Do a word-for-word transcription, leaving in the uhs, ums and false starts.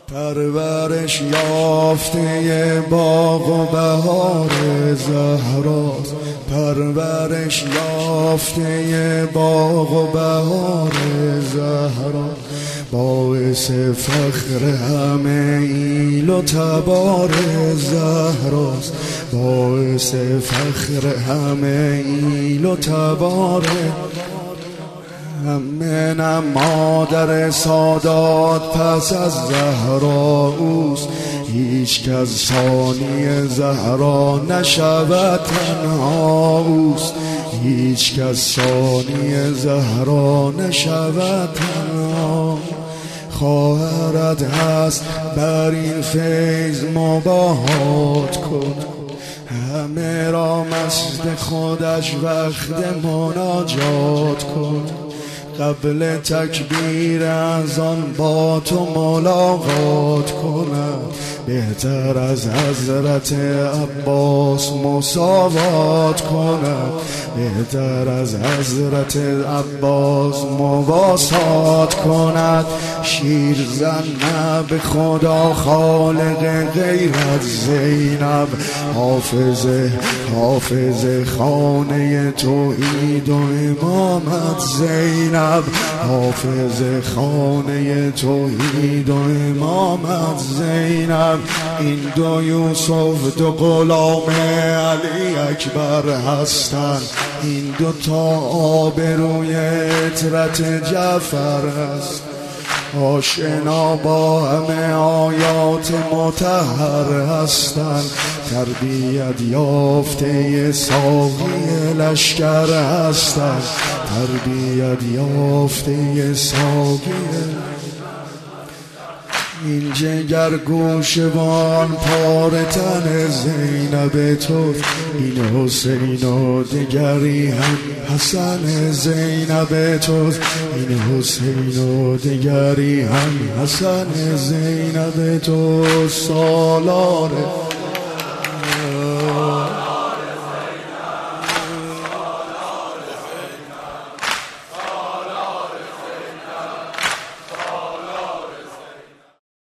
پرورش یافته باغ و بهار زهراست، پرورش یافته باغ و بهار زهراست، باعث فخر همه ایل و تبار زهراست، باعث فخر همه ایل و تبار. من مادر سادات پس از زهرا اوست، هیچ کس ثانی زهرا نشود تنها اوست، هیچ کس ثانی زهرا نشود تنها. خواهرت هست بر این فیض مباهات کن، همه را مست خودش وقت مناجات کن، قبل تکبیر از آن با تو ملاقات کند، بهتر از حضرت عباس مساوات کند، بهتر از حضرت عباس مواسات کند. شیر زن به خدا خالق غیرت زینب، حافظ حافظ خانه توحید و امامت زینب، حافظ خانه توحید و امامت زینب. این دو یوسف دو غلام علی اکبر هستند، این دو تا آبروی عطرت جعفر است، آشنا با همه آیات مطهر هستند، تربیت یافته ساقی لشکر هستند، تربیت یافته ساقی. این جگر گوشوان پار تن زینب تو، این حسین و دگری هم حسن زینب تو، این حسین و دگری هم حسن زینب تو. سالار